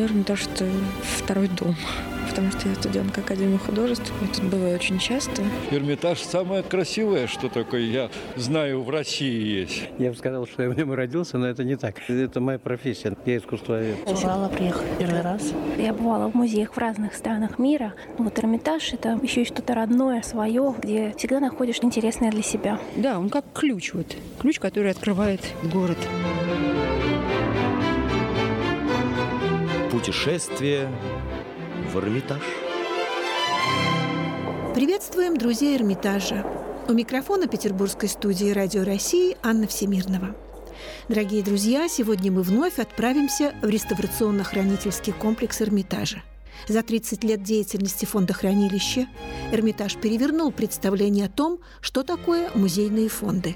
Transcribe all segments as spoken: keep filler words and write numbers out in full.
мне Эрмитаж – это второй дом, потому что я студентка Академии художеств. Я тут бываю очень часто. Эрмитаж самое красивое, что такое, я знаю, в России есть. Я бы сказал, что я в нем родился, но это не так. Это моя профессия. Я искусствовед. С Урала приехала первый раз. Я бывала в музеях в разных странах мира. Но вот Эрмитаж – это еще и что-то родное, свое, где всегда находишь интересное для себя. Да, он как ключ, вот. Ключ, который открывает город. Путешествие в Эрмитаж. Приветствуем друзей Эрмитажа. У микрофона петербургской студии «Радио России» Анна Всемирнова. Дорогие друзья, сегодня мы вновь отправимся в реставрационно-хранительский комплекс Эрмитажа. За тридцать лет деятельности фонда хранилища Эрмитаж перевернул представление о том, что такое музейные фонды.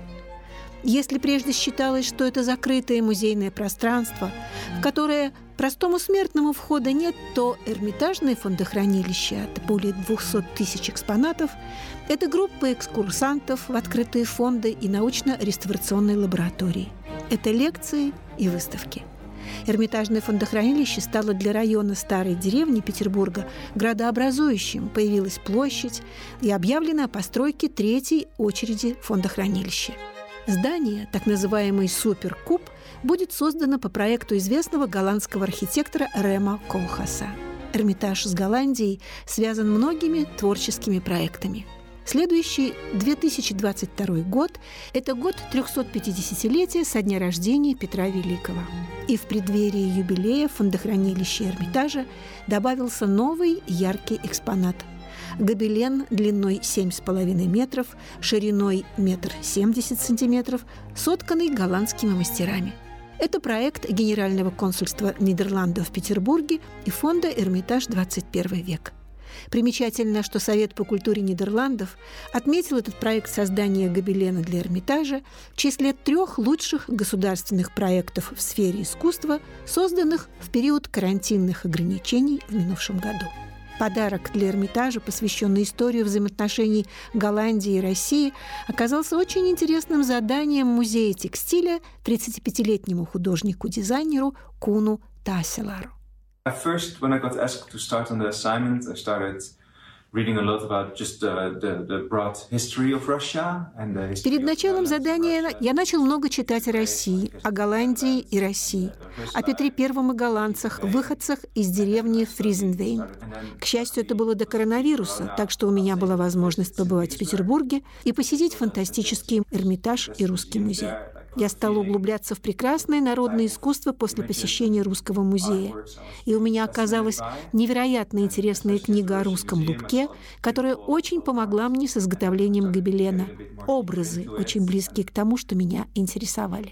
Если прежде считалось, что это закрытое музейное пространство, в которое простому смертному входа нет, то Эрмитажное фондохранилище от более двухсот тысяч экспонатов – это группа экскурсантов в открытые фонды и научно-реставрационные лаборатории. Это лекции и выставки. Эрмитажное фондохранилище стало для района Старой деревни Петербурга градообразующим. Появилась площадь и объявлено о постройке третьей очереди фондохранилища. Здание, так называемый «Суперкуб», будет создано по проекту известного голландского архитектора Рема Колхаса. Эрмитаж с Голландией связан многими творческими проектами. Следующий две тысячи двадцать второй год – это год трехсотпятидесятилетия со дня рождения Петра Великого. И в преддверии юбилея фондохранилища Эрмитажа добавился новый яркий экспонат – гобелен длиной семь с половиной метров, шириной метр семьдесят сантиметров, сотканный голландскими мастерами. Это проект Генерального консульства Нидерландов в Петербурге и фонда «Эрмитаж двадцать первый век». Примечательно, что Совет по культуре Нидерландов отметил этот проект создания гобелена для Эрмитажа в числе трех лучших государственных проектов в сфере искусства, созданных в период карантинных ограничений в минувшем году. Подарок для Эрмитажа, посвященный истории взаимоотношений Голландии и России, оказался очень интересным заданием Музея текстиля тридцатипятилетнему художнику-дизайнеру Куну Тасселару. First, when I got asked to start on the assignment, I started reading a lot about just the, the, the broad history of Russia and the history. Перед началом задания я начал много читать о России, о Голландии и России, о Петре Первом и голландцах, выходцах из деревни Фризенвейн. К счастью, это было до коронавируса, так что у меня была возможность побывать в Петербурге и посетить фантастический Эрмитаж и Русский музей. Я стала углубляться в прекрасное народное искусство после посещения Русского музея. И у меня оказалась невероятно интересная книга о русском лубке, которая очень помогла мне с изготовлением гобелена. Образы, очень близкие к тому, что меня интересовали.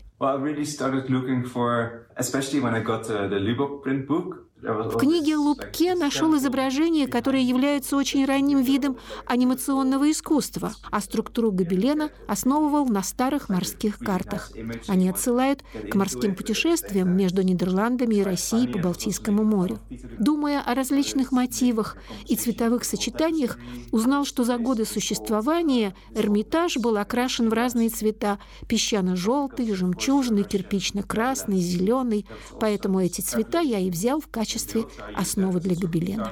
В книге о Лубке нашел изображения, которые являются очень ранним видом анимационного искусства, а структуру гобелена основывал на старых морских картах. Они отсылают к морским путешествиям между Нидерландами и Россией по Балтийскому морю. Думая о различных мотивах и цветовых сочетаниях, узнал, что за годы существования Эрмитаж был окрашен в разные цвета – песчано-желтый, жемчужный, кирпично-красный, зеленый. Поэтому эти цвета я и взял в качестве основы для гобелена.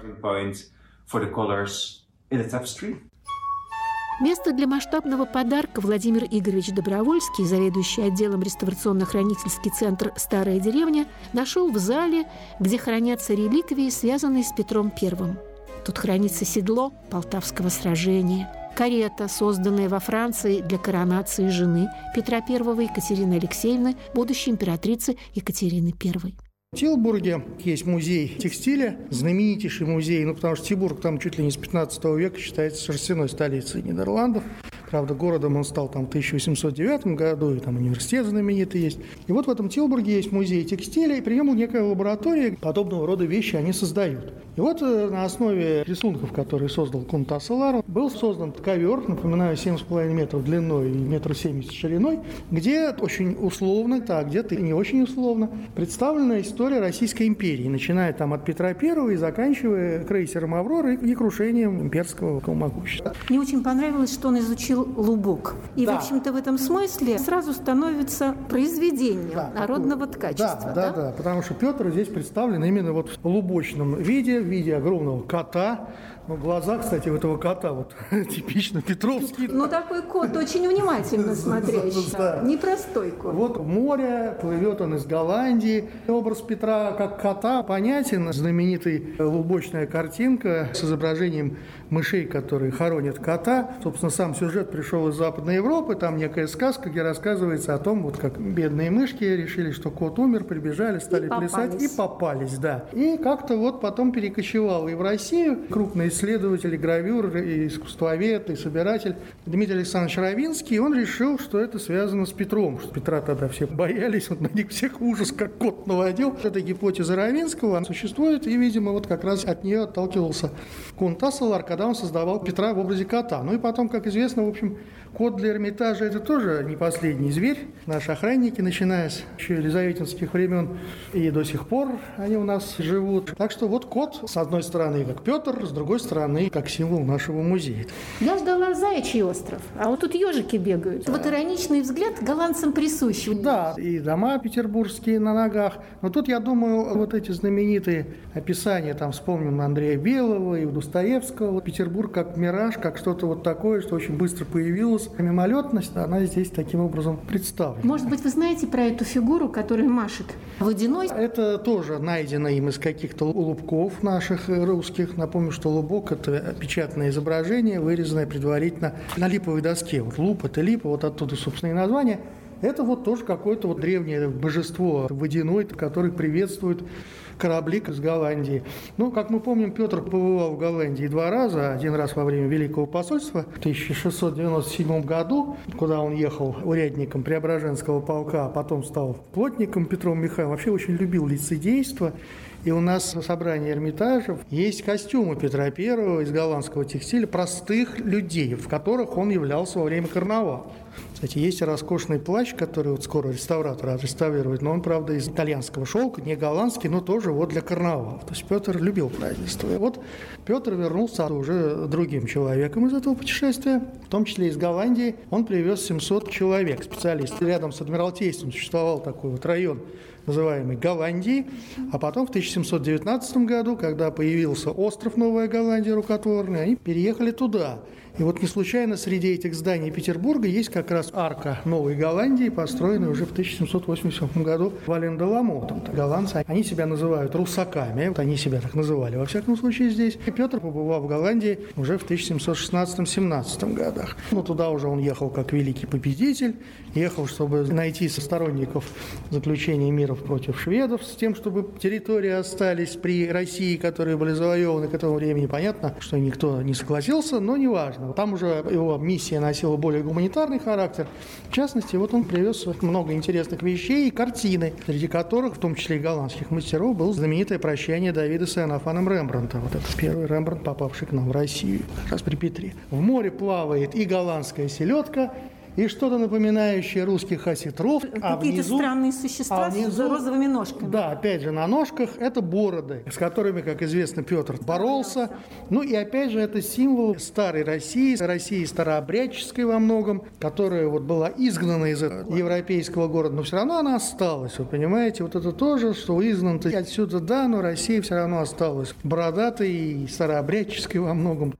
Место для масштабного подарка Владимир Игоревич Добровольский, заведующий отделом реставрационно-хранительский центр «Старая деревня», нашел в зале, где хранятся реликвии, связанные с Петром Первым. Тут хранится седло Полтавского сражения, карета, созданная во Франции для коронации жены Петра Первого Екатерины Алексеевны, будущей императрицы Екатерины Первой. В Тилбурге есть музей текстиля, знаменитейший музей, ну, потому что Тилбург там чуть ли не с пятнадцатого века считается шерстяной столицей Нидерландов. Правда, городом он стал там в тысяча восемьсот девятом году, и там университет знаменитый есть. И вот в этом Тилбурге есть музей текстиля, и при нем некая лаборатория, подобного рода вещи они создают. И вот на основе рисунков, которые создал Кун Тасселар, был создан ковер, напоминаю, семь с половиной метров длиной и метр семьдесят шириной, где очень условно, так, где-то и не очень условно, представлена история Российской империи, начиная там от Петра Первого и заканчивая крейсером «Аврора» и крушением имперского могущества. Мне очень понравилось, что он изучил был лубок. И, да. в общем-то, в этом смысле сразу становится произведением да, народного такое, ткачества. Да, да, да, да, потому что Петр здесь представлен именно вот в лубочном виде, в виде огромного кота. Ну, глаза, кстати, у этого кота вот типично петровские. Ну, такой кот очень внимательно смотрящий. Да. Непростой кот. Вот море, плывет он из Голландии. Образ Петра как кота понятен. Знаменитая лубочная картинка с изображением мышей, которые хоронят кота. Собственно, сам сюжет пришел из Западной Европы. Там некая сказка, где рассказывается о том, вот как бедные мышки решили, что кот умер, прибежали, стали и плясать попались. и попались. Да. И как-то вот потом перекочевал и в Россию. Крупный исследователь, и гравюр, и искусствовед, и собиратель Дмитрий Александрович Равинский, он решил, что это связано с Петром, что Петра тогда все боялись, он на них всех ужас, как кот наводил. Эта гипотеза Равинского она существует, и, видимо, вот как раз от нее отталкивался Кун Тасселар, когда он создавал Петра в образе кота. Ну и потом, как известно, в общем, кот для Эрмитажа – это тоже не последний зверь. Наши охранники, начиная с еще елизаветинских времен, и до сих пор они у нас живут. Так что вот кот, с одной стороны, как Петр, с другой стороны, как символ нашего музея. Я ждала Заячий остров, а вот тут ежики бегают. Да. Вот ироничный взгляд голландцам присущ. Да, и дома петербургские на ногах. Но тут, я думаю, вот эти знаменитые описания, там вспомним Андрея Белого и Достоевского. Вот Петербург как мираж, как что-то вот такое, что очень быстро появилось. Мимолетность, она здесь таким образом представлена. Может быть, вы знаете про эту фигуру, которая машет водяной? Это тоже найдено им из каких-то лубков наших русских. Напомню, что лубок – это печатное изображение, вырезанное предварительно на липовой доске. Вот луп – это липа, вот оттуда, собственно, и название. Это вот тоже какое-то вот древнее божество водяное, которое приветствует корабли из Голландии. Ну, как мы помним, Петр побывал в Голландии два раза. Один раз во время Великого посольства в тысяча шестьсот девяносто седьмом году, куда он ехал урядником Преображенского полка, а потом стал плотником Петром Михайловым. Вообще очень любил лицедейство. И у нас на собрании Эрмитажа есть костюмы Петра Первого из голландского текстиля простых людей, в которых он являлся во время карнавала. Кстати, есть роскошный плащ, который вот скоро реставратор отреставрирует, но он, правда, из итальянского шелка, не голландский, но тоже вот для карнавала. То есть Петр любил празднество. И вот Петр вернулся уже другим человеком из этого путешествия, в том числе из Голландии. Он привез семьсот человек, специалистов. Рядом с Адмиралтейством существовал такой вот район, называемый Голландией, а потом в тысяча семьсот девятнадцатом году, когда появился остров Новая Голландия рукотворный, они переехали туда. И вот не случайно среди этих зданий Петербурга есть как раз арка Новой Голландии, построенная уже в тысяча семьсот восемьдесят седьмом году Вален-де-Ламотом. Голландцы, они себя называют русаками, вот они себя так называли во всяком случае здесь. И Петр побывал в Голландии уже в тысяча семьсот шестнадцатом-семнадцатом годах. Ну, туда уже он ехал как великий победитель, ехал, чтобы найти сторонников заключения мира против шведов, с тем, чтобы территории остались при России, которые были завоеваны к этому времени. Понятно, что никто не согласился, но не важно. Там уже его миссия носила более гуманитарный характер. В частности, вот он привез много интересных вещей и картины, среди которых, в том числе и голландских мастеров, было знаменитое «Прощание Давида с Иоаннафаном Рембрандта». Вот это первый Рембрандт, попавший к нам в Россию, как раз при Петре. В море плавает и голландская селедка, и что-то напоминающее русских осетров. Какие-то а внизу, странные существа а внизу, с розовыми ножками. Да, опять же, на ножках это бороды, с которыми, как известно, Петр боролся. Ну и опять же, это символ старой России, России старообрядческой во многом, которая вот была изгнана из этого европейского города, но все равно она осталась. Вы понимаете, вот это тоже, что изгнан отсюда, да, но Россия все равно осталась бородатой и старообрядческой во многом.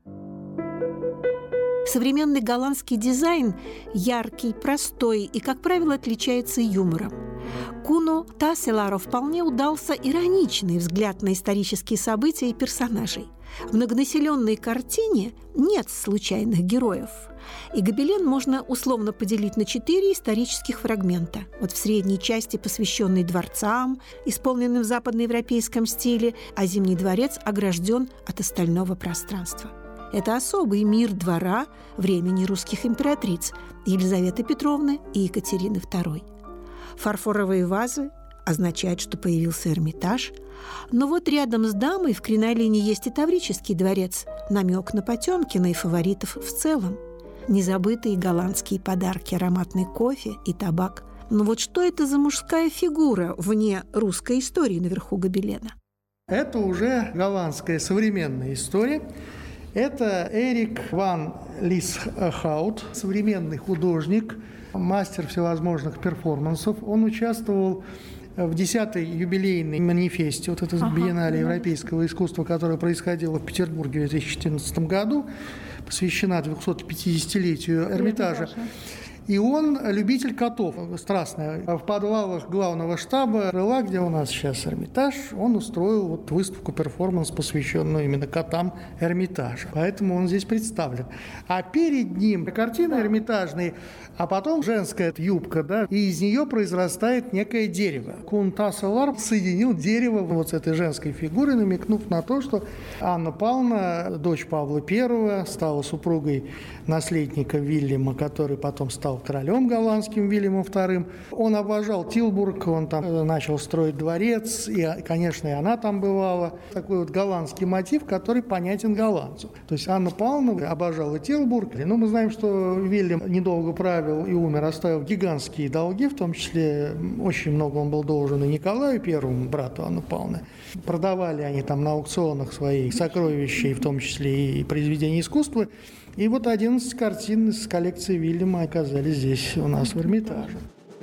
Современный голландский дизайн яркий, простой и, как правило, отличается юмором. Куну Тасселару вполне удался ироничный взгляд на исторические события и персонажей. В многонаселенной картине нет случайных героев. И гобелен можно условно поделить на четыре исторических фрагмента. Вот в средней части, посвященной дворцам, исполненным в западноевропейском стиле, а Зимний дворец огражден от остального пространства. Это особый мир двора времени русских императриц Елизаветы Петровны и Екатерины Второй. Фарфоровые вазы означают, что появился Эрмитаж. Но вот рядом с дамой в кринолине есть и Таврический дворец, намек на Потемкина и фаворитов в целом. Незабытые голландские подарки, ароматный кофе и табак. Но вот что это за мужская фигура вне русской истории наверху гобелена? Это уже голландская современная история. Это Эрик ван Лисхаут, современный художник, мастер всевозможных перформансов. Он участвовал в десятой юбилейной манифесте, вот это ага, биеннале европейского искусства, которое происходило в Петербурге в две тысячи четырнадцатом году, посвящена двухсотпятидесятилетию Эрмитажа. И он любитель котов, страстный. В подвалах главного штаба крыла, где у нас сейчас Эрмитаж, он устроил вот выставку, перформанс, посвященную именно котам Эрмитажа. Поэтому он здесь представлен. А перед ним картина эрмитажная, а потом женская юбка, да, и из нее произрастает некое дерево. Кун Тассалар соединил дерево вот с этой женской фигурой, намекнув на то, что Анна Павловна, дочь Павла Первого, стала супругой наследника Вильяма, который потом стал королем голландским Вильямом вторым. Он обожал Тилбург, он там начал строить дворец, и, конечно, и она там бывала. Такой вот голландский мотив, который понятен голландцу. То есть Анна Павловна обожала Тилбург. Ну, мы знаем, что Вильям недолго правил и умер, оставил гигантские долги, в том числе очень много он был должен и Николаю Первому, брату Анны Павловны. Продавали они там на аукционах свои сокровища, и в том числе и произведения искусства. И вот одиннадцать картин из коллекции Вильяма оказались здесь у нас в Эрмитаже.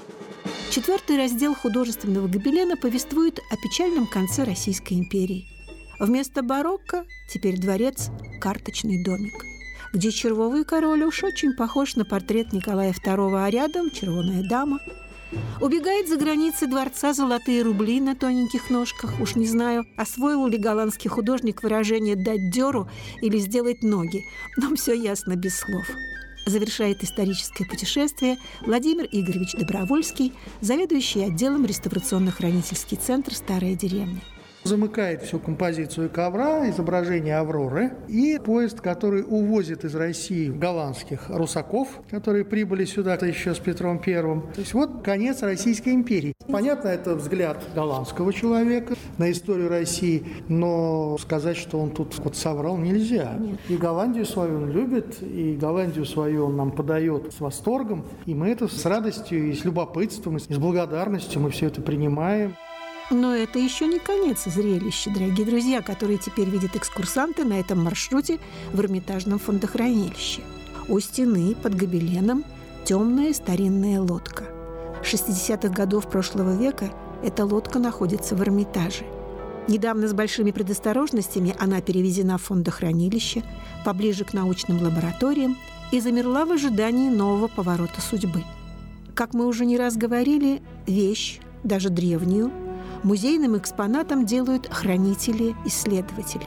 Четвертый раздел художественного гобелена повествует о печальном конце Российской империи. Вместо барокко теперь дворец – карточный домик, где червовый король уж очень похож на портрет Николая Второго, а рядом червоная дама. Убегает за границы дворца золотые рубли на тоненьких ножках. Уж не знаю, освоил ли голландский художник выражение «дать дёру» или «сделать ноги», но все ясно без слов. Завершает историческое путешествие Владимир Игоревич Добровольский, заведующий отделом реставрационно-хранительский центр «Старая деревня». Замыкает всю композицию ковра изображение Авроры и поезд, который увозит из России голландских русаков, которые прибыли сюда еще с Петром Первым. То есть вот конец Российской империи. Понятно, это взгляд голландского человека на историю России, но сказать, что он тут вот соврал, нельзя. Нет. И Голландию свою он любит, и Голландию свою он нам подает с восторгом, и мы это с радостью и с любопытством, и с благодарностью мы все это принимаем. Но это еще не конец зрелища, дорогие друзья, которые теперь видят экскурсанты на этом маршруте в Эрмитажном фондохранилище. У стены под гобеленом темная старинная лодка. шестидесятых годов прошлого века эта лодка находится в Эрмитаже. Недавно с большими предосторожностями она перевезена в фондохранилище, поближе к научным лабораториям, и замерла в ожидании нового поворота судьбы. Как мы уже не раз говорили, вещь, даже древнюю, музейным экспонатом делают хранители-исследователи.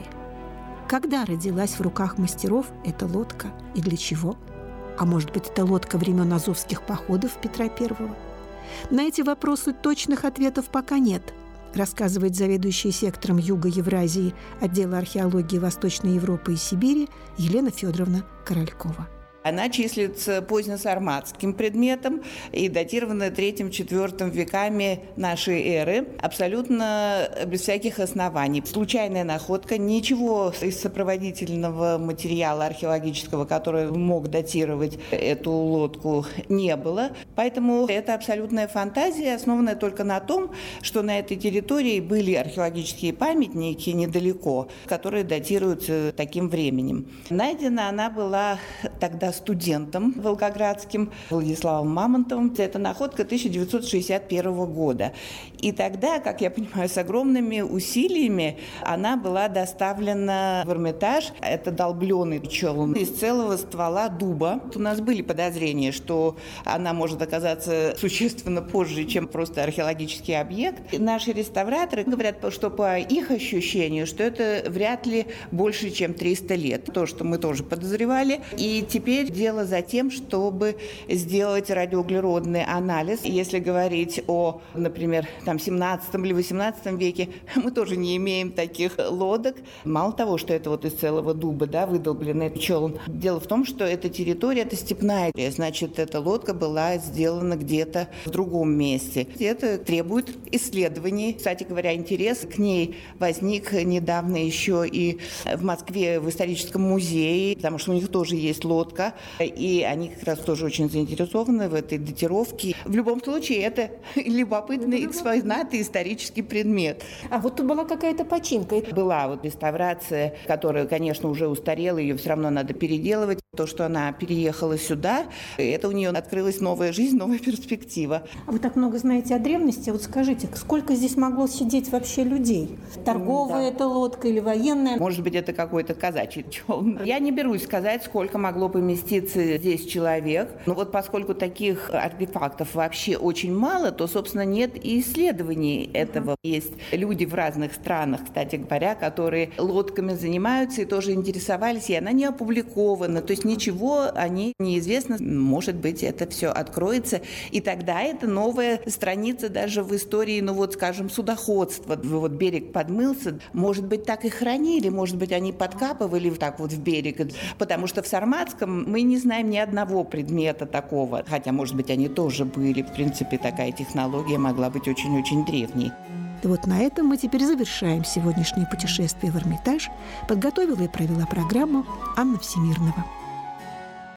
Когда родилась в руках мастеров эта лодка и для чего? А может быть, это лодка времен азовских походов Петра Первого? На эти вопросы точных ответов пока нет, рассказывает заведующая сектором Юга Евразии отдела археологии Восточной Европы и Сибири Елена Федоровна Королькова. Она числится позднесарматским предметом и датирована третьим-четвёртым веками нашей эры, абсолютно без всяких оснований. Случайная находка, ничего из сопроводительного материала археологического, который мог датировать эту лодку, не было. Поэтому это абсолютная фантазия, основанная только на том, что на этой территории были археологические памятники недалеко, которые датируются таким временем. Найдена она была тогда студентом волгоградским Владиславом Мамонтовым. Это находка тысяча девятьсот шестьдесят первого года. И тогда, как я понимаю, с огромными усилиями она была доставлена в Эрмитаж. Это долбленый челн из целого ствола дуба. У нас были подозрения, что она может оказаться существенно позже, чем просто археологический объект. И наши реставраторы говорят, что по их ощущению, что это вряд ли больше, чем триста лет. То, что мы тоже подозревали. И теперь дело за тем, чтобы сделать радиоуглеродный анализ. Если говорить о, например, там, семнадцатом или восемнадцатом веке, мы тоже не имеем таких лодок. Мало того, что это вот из целого дуба, да, выдолбленный челн. Дело в том, что эта территория, это степная, значит, эта лодка была сделана где-то в другом месте. Это требует исследований. Кстати говоря, интерес к ней возник недавно еще и в Москве в историческом музее, потому что у них тоже есть лодка. и они как раз тоже очень заинтересованы в этой датировке. В любом случае, это любопытный экспонат и исторический предмет. А вот тут была какая-то починка. Была вот реставрация, которая, конечно, уже устарела, ее все равно надо переделывать. То, что она переехала сюда, это у нее открылась новая жизнь, новая перспектива. А вы так много знаете о древности. Вот скажите, сколько здесь могло сидеть вообще людей? Торговая да. это лодка или военная? Может быть, это какой-то казачий челн. Я не берусь сказать, сколько могло поместиться здесь человек. Но вот поскольку таких артефактов вообще очень мало, то, собственно, нет и исследований этого. Uh-huh. Есть люди в разных странах, кстати говоря, которые лодками занимаются и тоже интересовались, и она не опубликована. То есть ничего о ней неизвестно. Может быть, это все откроется. И тогда это новая страница даже в истории, ну вот, скажем, судоходства. Вот берег подмылся. Может быть, так и хранили. Может быть, они подкапывали так вот в берег. Потому что в Сарматском мы не знаем ни одного предмета такого. Хотя, может быть, они тоже были. В принципе, такая технология могла быть очень-очень древней. И вот на этом мы теперь завершаем сегодняшнее путешествие в Эрмитаж. Подготовила и провела программу Анна Всемирнова.